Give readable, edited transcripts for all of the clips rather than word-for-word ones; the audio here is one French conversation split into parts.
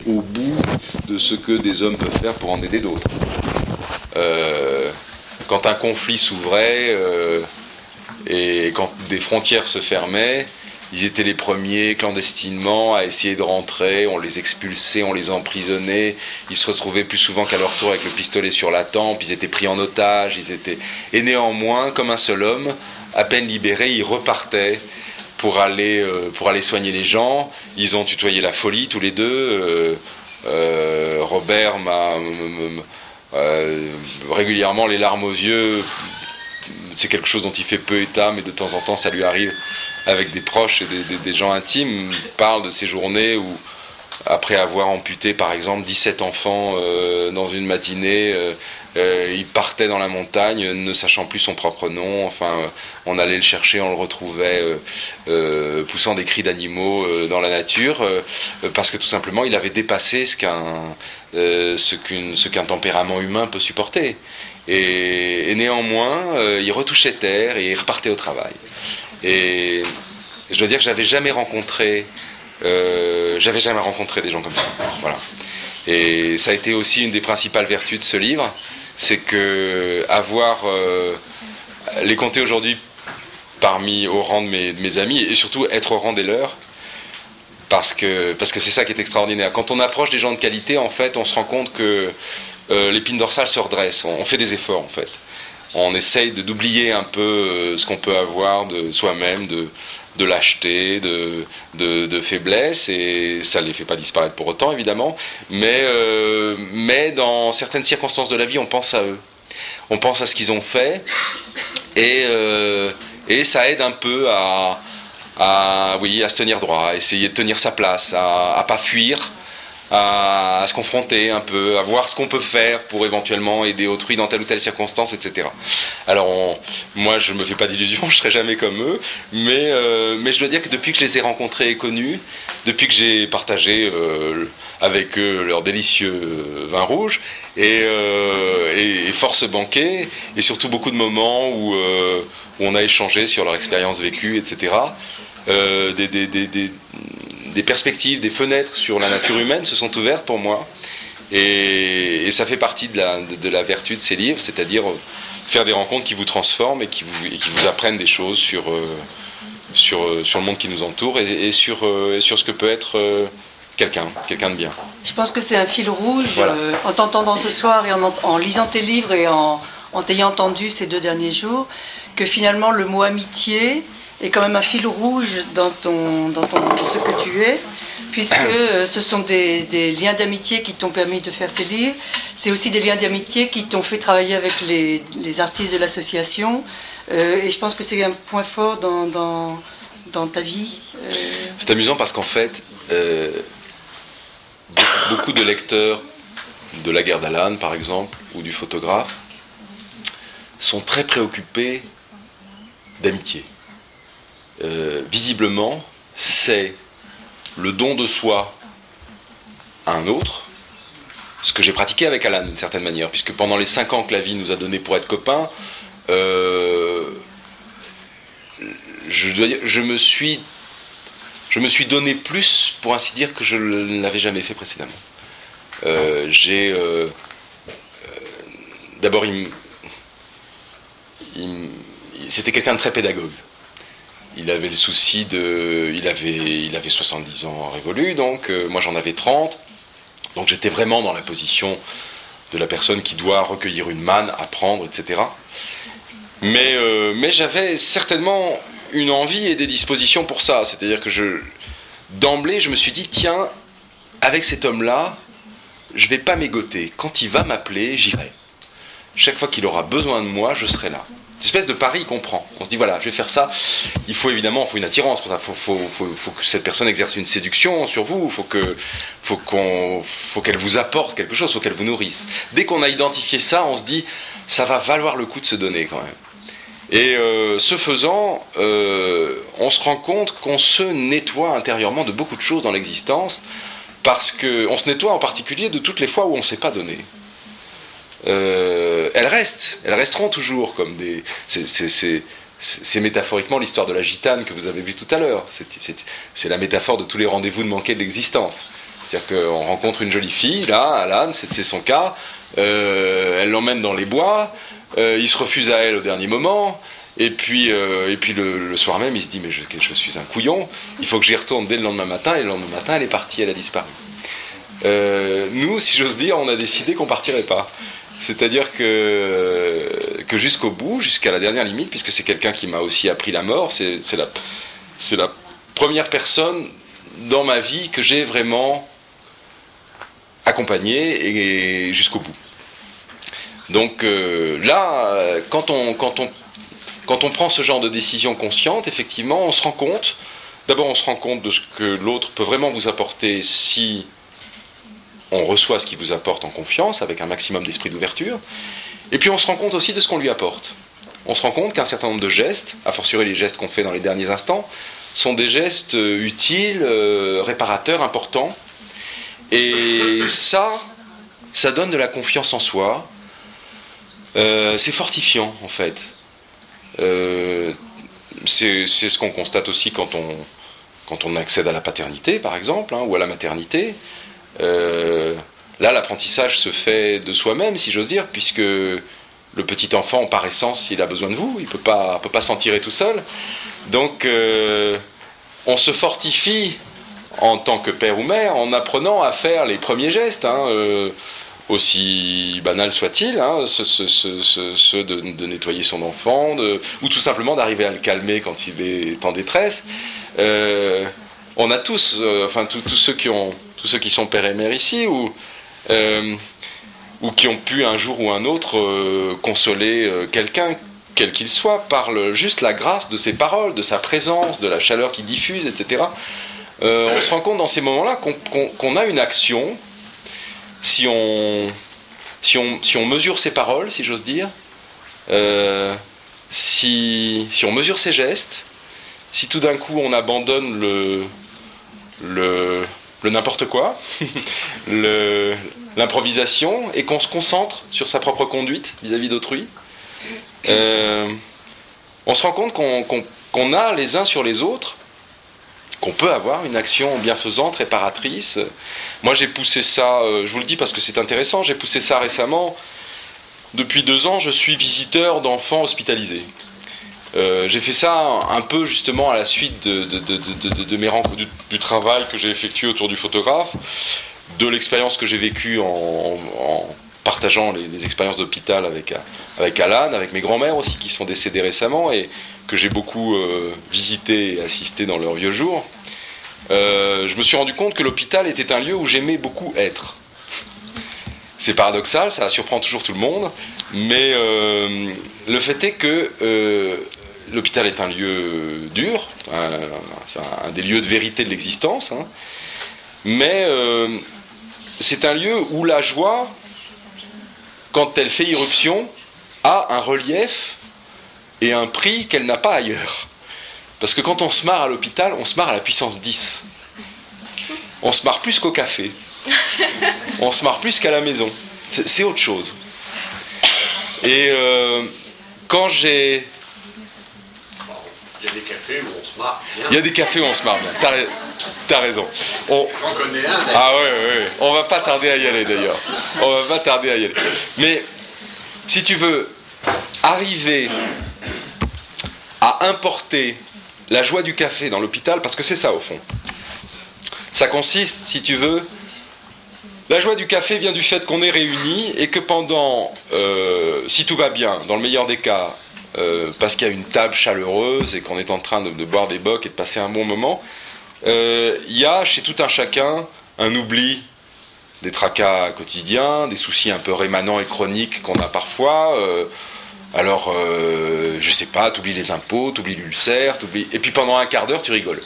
au bout de ce que des hommes peuvent faire pour en aider d'autres. Quand un conflit s'ouvrait et quand des frontières se fermaient, ils étaient les premiers clandestinement à essayer de rentrer, on les expulsait, on les emprisonnait, ils se retrouvaient plus souvent qu'à leur tour avec le pistolet sur la tempe, ils étaient pris en otage, et néanmoins, comme un seul homme, à peine libérés, ils repartaient pour aller soigner les gens. Ils ont tutoyé la folie tous les deux. Robert m'a régulièrement les larmes aux yeux. C'est quelque chose dont il fait peu état, mais de temps en temps ça lui arrive avec des proches et des gens intimes. Il parle de ces journées où, après avoir amputé par exemple 17 enfants dans une matinée, il partait dans la montagne ne sachant plus son propre nom. Enfin, on allait le chercher, on le retrouvait poussant des cris d'animaux dans la nature, parce que tout simplement il avait dépassé ce qu'un tempérament humain peut supporter. Et néanmoins, il retouchait terre et il repartait au travail. Et je dois dire que j'avais jamais rencontré des gens comme ça. Voilà. Et ça a été aussi une des principales vertus de ce livre, c'est que les compter aujourd'hui au rang de mes amis, et surtout être au rang des leurs, parce que c'est ça qui est extraordinaire. Quand on approche des gens de qualité, en fait, on se rend compte que l'épine dorsale se redresse. On fait des efforts, en fait. On essaye d'oublier un peu ce qu'on peut avoir de soi-même, de lâcheté, de faiblesse, et ça ne les fait pas disparaître pour autant, évidemment, mais dans certaines circonstances de la vie, on pense à eux. On pense à ce qu'ils ont fait, et ça aide un peu à se tenir droit, à essayer de tenir sa place, à pas fuir, à se confronter un peu, à voir ce qu'on peut faire pour éventuellement aider autrui dans telle ou telle circonstance, etc. Alors moi je me fais pas d'illusions, je serai jamais comme eux, mais je dois dire que depuis que je les ai rencontrés et connus, depuis que j'ai partagé avec eux leur délicieux vin rouge et force banquet, et surtout beaucoup de moments où on a échangé sur leur expérience vécue, etc., des perspectives, des fenêtres sur la nature humaine se sont ouvertes pour moi, et ça fait partie de la vertu de ces livres, c'est-à-dire faire des rencontres qui vous transforment et qui vous apprennent des choses sur le monde qui nous entoure et sur ce que peut être quelqu'un de bien. Je pense que c'est un fil rouge, voilà. En t'entendant ce soir et en lisant tes livres et en t'ayant entendu ces 2 derniers jours, que finalement le mot amitié est quand même un fil rouge dans ce que tu es, puisque ce sont des liens d'amitié qui t'ont permis de faire ces livres. C'est aussi des liens d'amitié qui t'ont fait travailler avec les artistes de l'association, et je pense que c'est un point fort dans ta vie. C'est amusant parce qu'en fait, beaucoup de lecteurs de La Guerre d'Alan, par exemple, ou du photographe, sont très préoccupés d'amitié. Visiblement, c'est le don de soi à un autre, ce que j'ai pratiqué avec Alan d'une certaine manière, puisque pendant les 5 ans que la vie nous a donné pour être copains, je me suis donné plus, pour ainsi dire, que je ne l'avais jamais fait précédemment. D'abord, c'était quelqu'un de très pédagogue. Il avait le souci il avait 70 ans révolus, donc moi j'en avais 30, donc j'étais vraiment dans la position de la personne qui doit recueillir une manne, apprendre, etc. Mais j'avais certainement une envie et des dispositions pour ça, c'est-à-dire que d'emblée je me suis dit, tiens, avec cet homme-là, je vais pas m'égoter, quand il va m'appeler, j'irai. Chaque fois qu'il aura besoin de moi, je serai là. Une espèce de pari qu'on prend. On se dit, voilà, je vais faire ça. Il faut une attirance pour ça. Il faut que cette personne exerce une séduction sur vous. Il faut qu'elle vous apporte quelque chose, il faut qu'elle vous nourrisse. Dès qu'on a identifié ça, on se dit, ça va valoir le coup de se donner quand même. Et ce faisant, on se rend compte qu'on se nettoie intérieurement de beaucoup de choses dans l'existence, parce qu'on se nettoie en particulier de toutes les fois où on ne s'est pas donné. Elles resteront toujours comme des... C'est métaphoriquement l'histoire de la gitane que vous avez vue tout à l'heure. C'est la métaphore de tous les rendez-vous de manquer de l'existence. C'est-à-dire qu'on rencontre une jolie fille, là, Alan, c'est son cas, elle l'emmène dans les bois, il se refuse à elle au dernier moment, et puis le soir même, il se dit, mais je suis un couillon, il faut que j'y retourne dès le lendemain matin, et le lendemain matin, elle est partie, elle a disparu. Nous, si j'ose dire, on a décidé qu'on partirait pas. C'est-à-dire que jusqu'au bout, jusqu'à la dernière limite, puisque c'est quelqu'un qui m'a aussi appris la mort, c'est la première personne dans ma vie que j'ai vraiment accompagnée et jusqu'au bout. Donc là, quand on prend ce genre de décision consciente, effectivement, on se rend compte, d'abord on se rend compte de ce que l'autre peut vraiment vous apporter si on reçoit ce qu'il vous apporte en confiance, avec un maximum d'esprit d'ouverture. Et puis on se rend compte aussi de ce qu'on lui apporte. On se rend compte qu'un certain nombre de gestes, a fortiori les gestes qu'on fait dans les derniers instants, sont des gestes utiles, réparateurs, importants. Et ça donne de la confiance en soi. C'est fortifiant, en fait. C'est ce qu'on constate aussi quand on accède à la paternité, par exemple, ou à la maternité. Là, l'apprentissage se fait de soi-même, si j'ose dire, puisque le petit enfant, par essence, il a besoin de vous, il peut pas s'en tirer tout seul. Donc, on se fortifie en tant que père ou mère en apprenant à faire les premiers gestes, aussi banals soient-ils, ceux de nettoyer son enfant, ou tout simplement d'arriver à le calmer quand il est en détresse. On a tous, tous ceux qui sont pères et mères ici, ou qui ont pu un jour ou un autre consoler quelqu'un, quel qu'il soit, par juste la grâce de ses paroles, de sa présence, de la chaleur qu'il diffuse, etc. On se rend compte dans ces moments-là qu'on a une action, si on mesure ses paroles, si j'ose dire, si on mesure ses gestes, si tout d'un coup on abandonne le n'importe quoi, l'improvisation, et qu'on se concentre sur sa propre conduite vis-à-vis d'autrui, on se rend compte qu'on a les uns sur les autres, qu'on peut avoir une action bienfaisante, réparatrice. Moi j'ai poussé ça, je vous le dis parce que c'est intéressant, j'ai poussé ça récemment. Depuis 2 ans, je suis visiteur d'enfants hospitalisés. J'ai fait ça un peu justement à la suite de mes rencontres, du travail que j'ai effectué autour du photographe, de l'expérience que j'ai vécue en partageant les expériences d'hôpital avec Alan, avec mes grands-mères aussi qui sont décédées récemment et que j'ai beaucoup visité et assisté dans leurs vieux jours. Je me suis rendu compte que l'hôpital était un lieu où j'aimais beaucoup être. C'est paradoxal, ça surprend toujours tout le monde, mais le fait est que l'hôpital est un lieu dur, c'est un des lieux de vérité de l'existence, mais c'est un lieu où la joie, quand elle fait irruption, a un relief et un prix qu'elle n'a pas ailleurs. Parce que quand on se marre à l'hôpital, on se marre à la puissance 10. On se marre plus qu'au café. On se marre plus qu'à la maison. C'est autre chose. Et quand j'ai... Il y a des cafés où on se marre bien. Il y a des cafés où on se marre bien. T'as raison. J'en connais un. Ah ouais. On va pas tarder à y aller d'ailleurs. Mais si tu veux arriver à importer la joie du café dans l'hôpital, parce que c'est ça au fond. Ça consiste, si tu veux, la joie du café vient du fait qu'on est réunis et que pendant, si tout va bien, dans le meilleur des cas, parce qu'il y a une table chaleureuse et qu'on est en train de boire des bocs et de passer un bon moment, il y a chez tout un chacun un oubli des tracas quotidiens, des soucis un peu rémanents et chroniques qu'on a parfois. Alors, je sais pas, t'oublies les impôts, t'oublies l'ulcère, et puis pendant un quart d'heure, tu rigoles.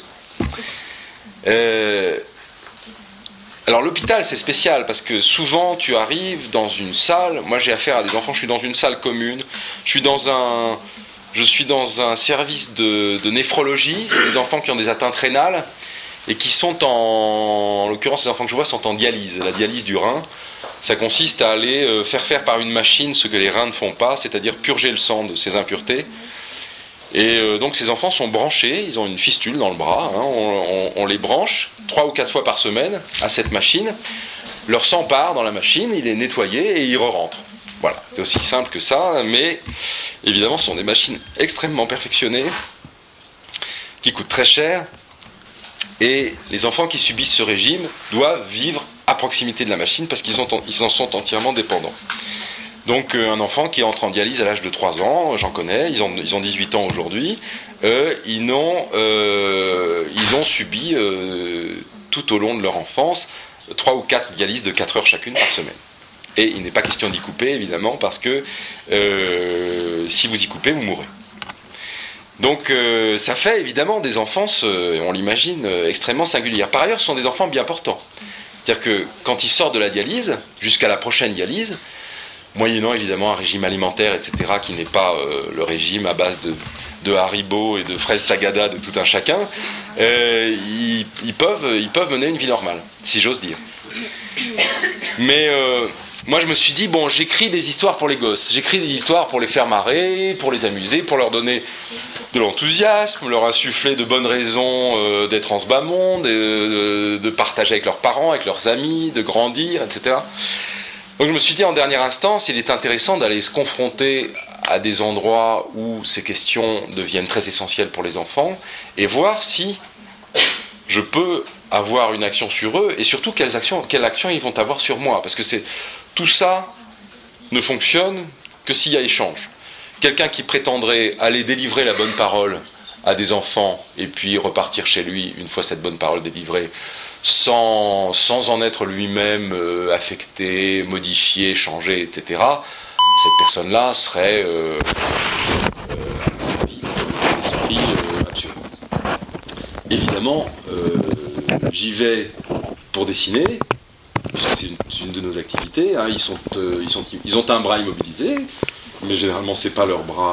Alors l'hôpital, c'est spécial, parce que souvent, tu arrives dans une salle, moi j'ai affaire à des enfants, je suis dans une salle commune, je suis dans un service de néphrologie, c'est des enfants qui ont des atteintes rénales, et qui sont en l'occurrence, les enfants que je vois sont en dialyse, la dialyse du rein. Ça consiste à aller faire par une machine ce que les reins ne font pas, c'est-à-dire purger le sang de ses impuretés. Et donc ces enfants sont branchés, ils ont une fistule dans le bras, hein, on les branche 3 ou 4 fois par semaine à cette machine. Leur sang part dans la machine, il est nettoyé et il re-rentre. Voilà, c'est aussi simple que ça, mais évidemment ce sont des machines extrêmement perfectionnées, qui coûtent très cher, et les enfants qui subissent ce régime doivent vivre à proximité de la machine parce qu'ils en sont entièrement dépendants. Donc un enfant qui entre en dialyse à l'âge de 3 ans, j'en connais, ils ont 18 ans aujourd'hui, ils ont subi tout au long de leur enfance 3 ou 4 dialyses de 4 heures chacune par semaine. Et il n'est pas question d'y couper, évidemment, parce que si vous y coupez, vous mourrez. Donc ça fait évidemment des enfances, on l'imagine, extrêmement singulières. Par ailleurs, ce sont des enfants bien portants. C'est-à-dire que quand ils sortent de la dialyse, jusqu'à la prochaine dialyse, moyennant évidemment un régime alimentaire, etc., qui n'est pas le régime à base de Haribo et de fraises Tagada de tout un chacun, ils peuvent mener une vie normale, si j'ose dire. Mais moi je me suis dit, bon, j'écris des histoires pour les gosses, j'écris des histoires pour les faire marrer, pour les amuser, pour leur donner de l'enthousiasme, leur insuffler de bonnes raisons d'être en ce bas monde, de partager avec leurs parents, avec leurs amis, de grandir, etc. Donc je me suis dit en dernière instance, il est intéressant d'aller se confronter à des endroits où ces questions deviennent très essentielles pour les enfants et voir si je peux avoir une action sur eux et surtout quelle action ils vont avoir sur moi. Parce que tout ça ne fonctionne que s'il y a échange. Quelqu'un qui prétendrait aller délivrer la bonne parole à des enfants et puis repartir chez lui une fois cette bonne parole délivrée sans en être lui-même affecté, modifié, changé, etc., cette personne-là serait un esprit absurde. Évidemment, j'y vais pour dessiner, puisque c'est une de nos activités, hein, ils ont un bras immobilisé, mais généralement c'est pas leur bras